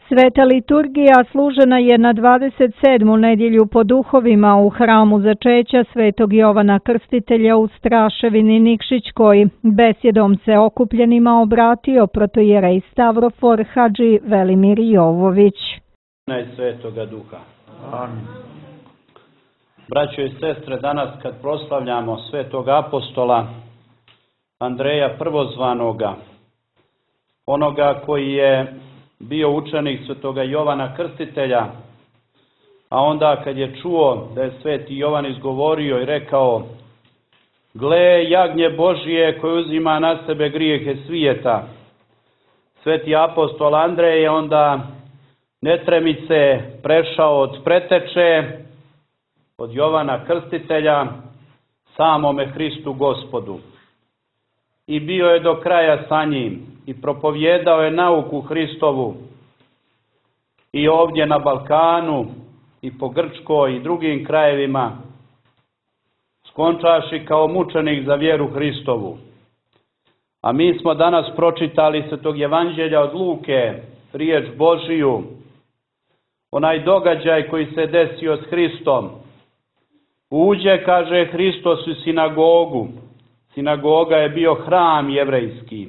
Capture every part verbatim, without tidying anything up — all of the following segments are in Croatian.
Sveta liturgija služena je na dvadeset sedmu nedjelju po duhovima u hramu začeća Svetog Jovana Krstitelja u Straševini Nikšićkoj. Besjedom se okupljenima obratio protojerej Stavrofor Hadži Velimir Jovović. Svetoga Duha. Amin. Braćo i sestre, danas kad proslavljamo svetog apostola Andreja Prvozvanoga, onoga koji je bio učenik svetoga Jovana Krstitelja, a onda kad je čuo da je sveti Jovan izgovorio i rekao: gle, jagnje Božije koje uzima na sebe grijehe svijeta, sveti apostol Andrej je onda netremice prešao od preteče, od Jovana Krstitelja, samome Hristu Gospodu. I bio je do kraja sa njim i propovjedao je nauku Hristovu i ovdje na Balkanu i po Grčkoj i drugim krajevima, skončaši kao mučenik za vjeru Hristovu. A mi smo danas pročitali svetog Evanđelja od Luke, riječ Božiju, onaj događaj koji se desio s Hristom. Uđe, kaže, Hristos u sinagogu. Sinagoga je bio hram jevrejski.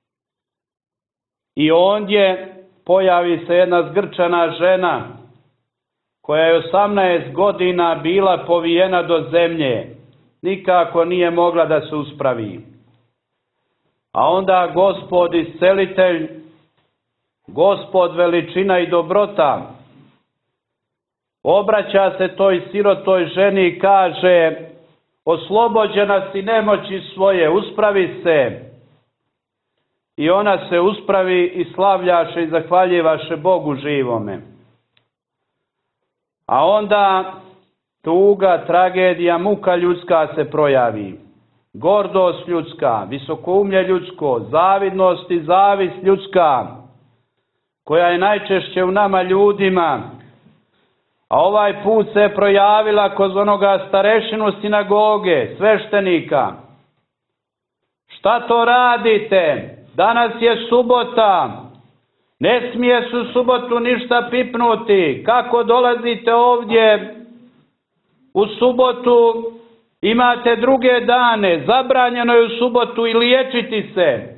I ondje pojavi se jedna zgrčana žena koja je osamnaest godina bila povijena do zemlje. Nikako nije mogla da se uspravi. A onda Gospod iscelitelj, Gospod veličina i dobrota, obraća se toj sirotoj ženi i kaže: oslobođena si nemoći svoje, uspravi se. I ona se uspravi i slavljaše i zahvaljivaše Bogu živome. A onda tuga, tragedija, muka ljudska se projavi. Gordost ljudska, visokoumlje ljudsko, zavidnost i zavist ljudska, koja je najčešće u nama ljudima. A ovaj put se projavila kod onoga starešinu sinagoge, sveštenika. Šta to radite? Danas je subota. Ne smije se u subotu ništa pipnuti. Kako dolazite ovdje u subotu? Imate druge dane. Zabranjeno je u subotu i liječiti se.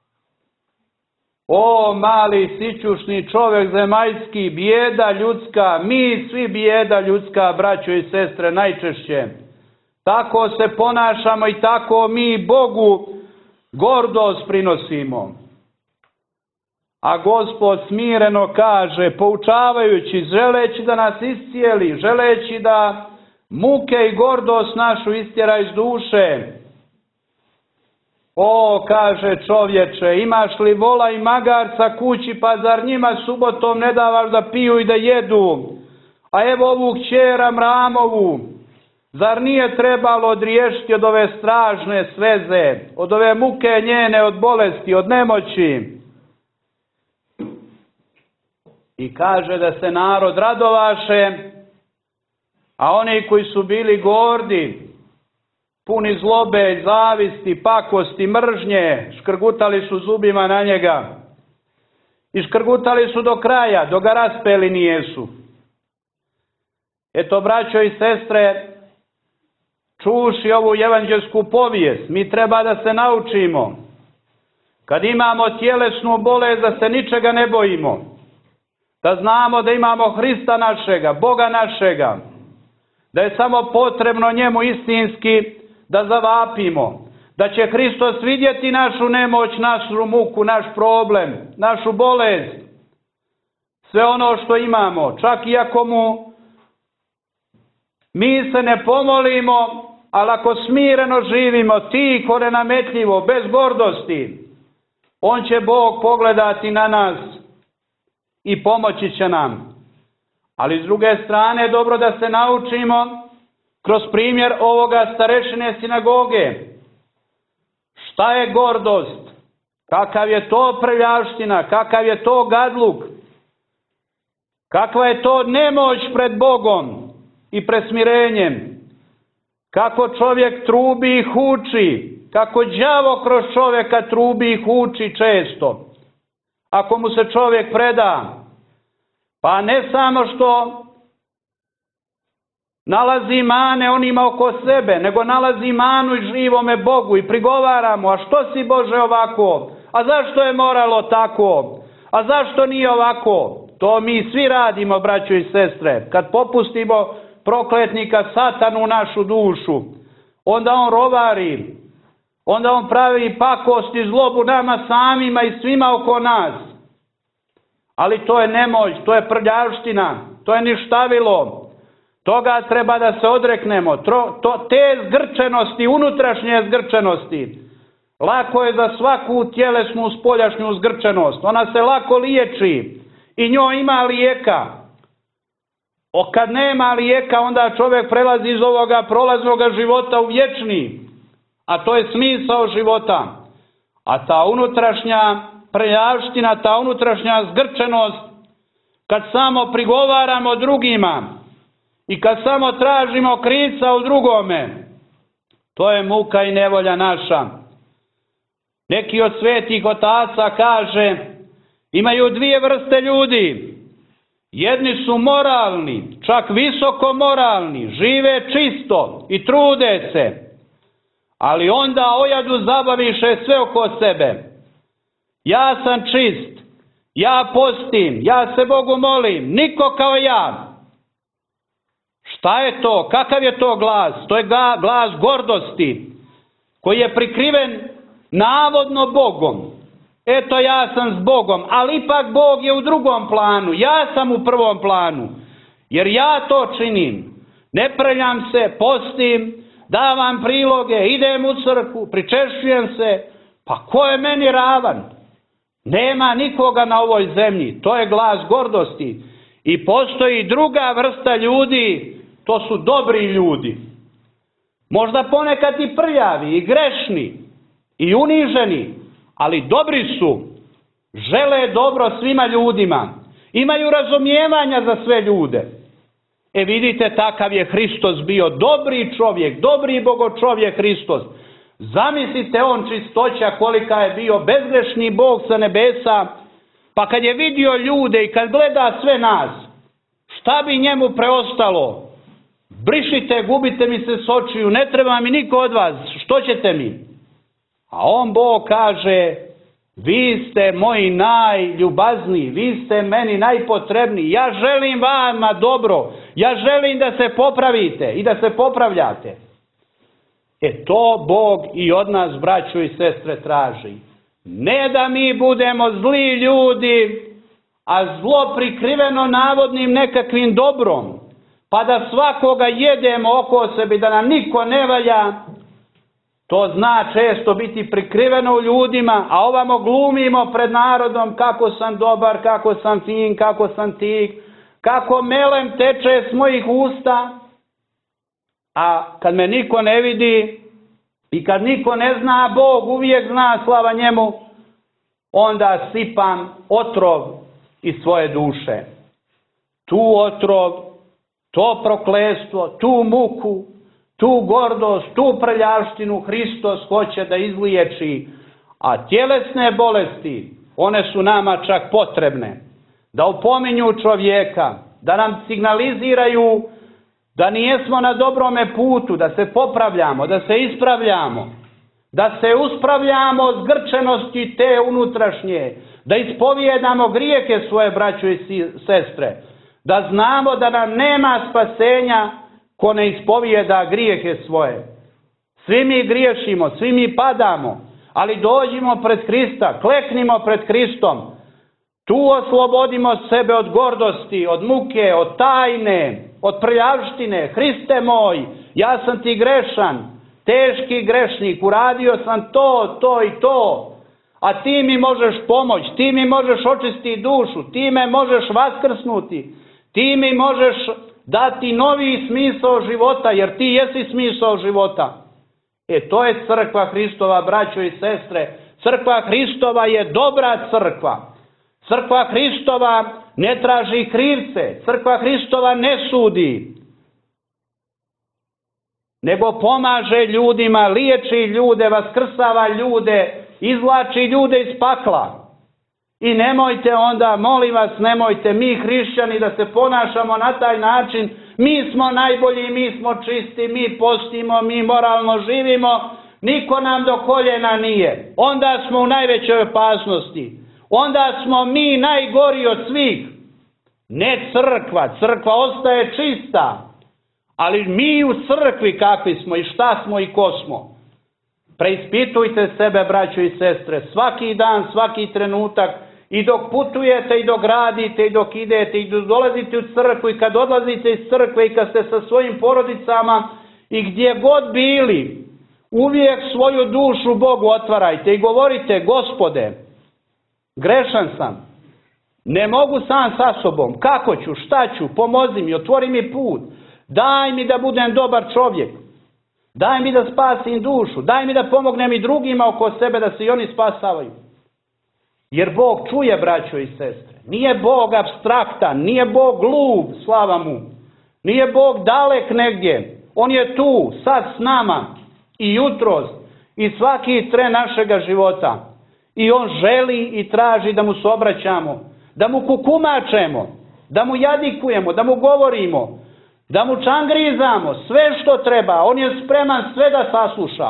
O, mali sićušni čovjek zemaljski, bijeda ljudska, mi svi bijeda ljudska, braćo i sestre, najčešće. Tako se ponašamo i tako mi Bogu gordost prinosimo. A Gospod smireno kaže, poučavajući, želeći da nas iscijeli, želeći da muke i gordost našu istjera iz duše. O, kaže čovječe, imaš li vola i magarca kući, pa zar njima subotom ne davaš da piju i da jedu? A evo ovu kćera Mramovu, zar nije trebalo odriješiti od ove stražne sveze, od ove muke njene, od bolesti, od nemoći? I kaže da se narod radovaše, a oni koji su bili gordi, puni zlobe, zavisti, pakosti, mržnje, škrgutali su zubima na njega. I škrgutali su do kraja, dok ga raspeli nijesu. Eto, braćo i sestre, čuši ovu evanđelsku povijest, mi treba da se naučimo. Kad imamo tjelesnu bolest, da se ničega ne bojimo. Da znamo da imamo Hrista našega, Boga našega. Da je samo potrebno njemu istinski da zavapimo, da će Hristos vidjeti našu nemoć, našu muku, naš problem, našu bolest, sve ono što imamo, čak i ako mu mi se ne pomolimo, ali ako smireno živimo, tiho, nenametljivo, bez gordosti, on će Bog pogledati na nas i pomoći će nam. Ali s druge strane, dobro da se naučimo kroz primjer ovoga starešine sinagoge. Šta je gordost? Kakav je to prljavština? Kakav je to gadluk? Kakva je to nemoć pred Bogom i pred smirenjem? Kako čovjek trubi i huči? Kako đavo kroz čovjeka trubi i huči često? Ako mu se čovjek preda, Pa ne samo što nalazi mane onima oko sebe, nego nalazi manu i živome Bogu i prigovaramo, a što si Bože ovako? A zašto je moralo tako? A zašto nije ovako? To mi svi radimo, braćo i sestre. Kad popustimo prokletnika Satanu u našu dušu, onda on rovari, onda on pravi pakost i zlobu nama samima i svima oko nas. Ali to je nemoć, to je prljavština, to je ništavilo. Toga treba da se odreknemo. Tro, to, te zgrčenosti, unutrašnje zgrčenosti. Lako je za svaku tjelesnu spoljašnju zgrčenost. Ona se lako liječi i njoj ima lijeka. O kad nema lijeka, onda čovjek prelazi iz ovoga prolaznog života u vječni. A to je smisao života. A ta unutrašnja prljavština, ta unutrašnja zgrčenost, kad samo prigovaramo drugima i kad samo tražimo krivca u drugome, to je muka i nevolja naša. Neki od svetih otaca kaže, imaju dvije vrste ljudi. Jedni su moralni, čak visoko moralni, žive čisto i trude se, ali onda ojadu zabaviše sve oko sebe. Ja sam čist, ja postim, ja se Bogu molim, niko kao ja. Šta je to? Kakav je to glas? To je glas gordosti, koji je prikriven navodno Bogom. Eto, ja sam s Bogom, ali ipak Bog je u drugom planu, ja sam u prvom planu, jer ja to činim. Ne prljam se, postim, davam priloge, idem u crkvu, pričešćujem se, pa ko je meni ravan? Nema nikoga na ovoj zemlji, to je glas gordosti. I postoji druga vrsta ljudi, to su dobri ljudi. Možda ponekad i prljavi, i grešni, i uniženi, ali dobri su, žele dobro svima ljudima, imaju razumijevanja za sve ljude. E vidite, takav je Hristos bio, dobri čovjek, dobri bogočovjek Hristos. Zamislite on čistoća kolika je bio, bezgrešni Bog sa nebesa, pa kad je vidio ljude i kad gleda sve nas, šta bi njemu preostalo? Brišite, gubite mi se s očiju, ne treba mi niko od vas, što ćete mi? A on, Bog, kaže, vi ste moji najljubazniji, vi ste meni najpotrebniji, ja želim vama dobro, ja želim da se popravite i da se popravljate. E to Bog i od nas, braćo i sestre, traži. Ne da mi budemo zli ljudi, a zlo prikriveno navodnim nekakvim dobrom, pa da svakoga jedemo oko sebe, da nam niko ne valja. To zna često biti prikriveno u ljudima, a ovamo glumimo pred narodom kako sam dobar, kako sam fin, kako sam tih, kako melem teče s mojih usta. A kad me niko ne vidi i kad niko ne zna, Bog uvijek zna, slava njemu, onda sipam otrov iz svoje duše. Tu otrov, to prokletstvo, tu muku, tu gordost, tu prljavštinu Hristos hoće da izliječi, a tjelesne bolesti, one su nama čak potrebne, da opominju čovjeka, da nam signaliziraju da nijesmo na dobrome putu, da se popravljamo, da se ispravljamo, da se uspravljamo od zgrčenosti te unutrašnje, da ispovijedamo grijehe svoje, braćo i sestre, da znamo da nam nema spasenja ko ne ispovijeda grijehe svoje. Svi mi griješimo, svi mi padamo, ali dođimo pred Hrista, kleknimo pred Hristom. Tu oslobodimo sebe od gordosti, od muke, od tajne, od prljavštine. Hriste moj, ja sam ti grešan, teški grešnik, uradio sam to, to i to, a ti mi možeš pomoći, ti mi možeš očistiti dušu, ti me možeš vaskrsnuti, ti mi možeš dati novi smisao života, jer ti jesi smisao života. E to je crkva Hristova, braćo i sestre. Crkva Hristova je dobra crkva. Crkva Hristova ne traži krivce. Crkva Hristova ne sudi, nego pomaže ljudima, liječi ljude, vaskrsava ljude, izvlači ljude iz pakla. I nemojte onda, molim vas, nemojte mi hrišćani da se ponašamo na taj način. Mi smo najbolji, mi smo čisti, mi postimo, mi moralno živimo. Niko nam do koljena nije. Onda smo u najvećoj opasnosti. Onda smo mi najgori od svih. Ne crkva, crkva ostaje čista. Ali mi u crkvi kakvi smo i šta smo i ko smo. Preispitujte sebe, braćo i sestre, svaki dan, svaki trenutak, i dok putujete, i dok radite, i dok idete, i dok dolazite u crkvu, i kad odlazite iz crkve, i kad ste sa svojim porodicama, i gdje god bili, uvijek svoju dušu Bogu otvarajte i govorite: Gospode, grešan sam, ne mogu sam sa sobom, kako ću, šta ću, pomozi mi, otvori mi put, daj mi da budem dobar čovjek, daj mi da spasim dušu, daj mi da pomognem i drugima oko sebe da se i oni spasavaju. Jer Bog čuje, braćo i sestre. Nije Bog apstraktan, nije Bog glup, slava mu. Nije Bog dalek negdje. On je tu, sad s nama, i jutros, i svaki tren našega života. I on želi i traži da mu se obraćamo, da mu kukumačemo, da mu jadikujemo, da mu govorimo, da mu čangrizamo, sve što treba. On je spreman sve da sasluša.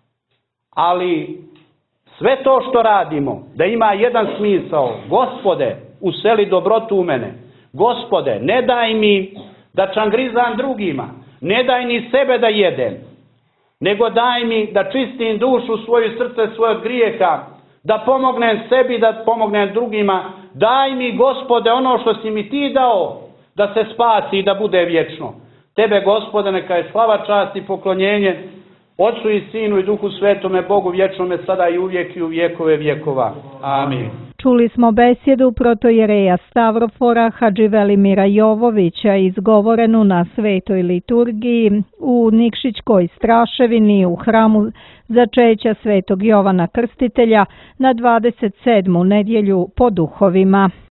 Ali sve to što radimo, da ima jedan smisao: Gospode, useli dobrotu u mene. Gospode, ne daj mi da čangrizam drugima, ne daj ni sebe da jedem, nego daj mi da čistim dušu, svoju srce, svoje od grijeha, da pomognem sebi, da pomognem drugima. Daj mi, Gospode, ono što si mi ti dao, da se spasi i da bude vječno. Tebe, Gospode, neka je slava, čast i poklonjenje Otcu i Sinu i Duhu Svetome, Bogu vječnome, sada i uvijek i u vjekove vjekova. Amin. Čuli smo besjedu protojereja Stavrofora Hadži Velimira Jovovića, izgovorenu na svetoj liturgiji u Nikšićkoj Straševini u hramu začeća svetog Jovana Krstitelja na dvadeset sedmu nedjelju po duhovima.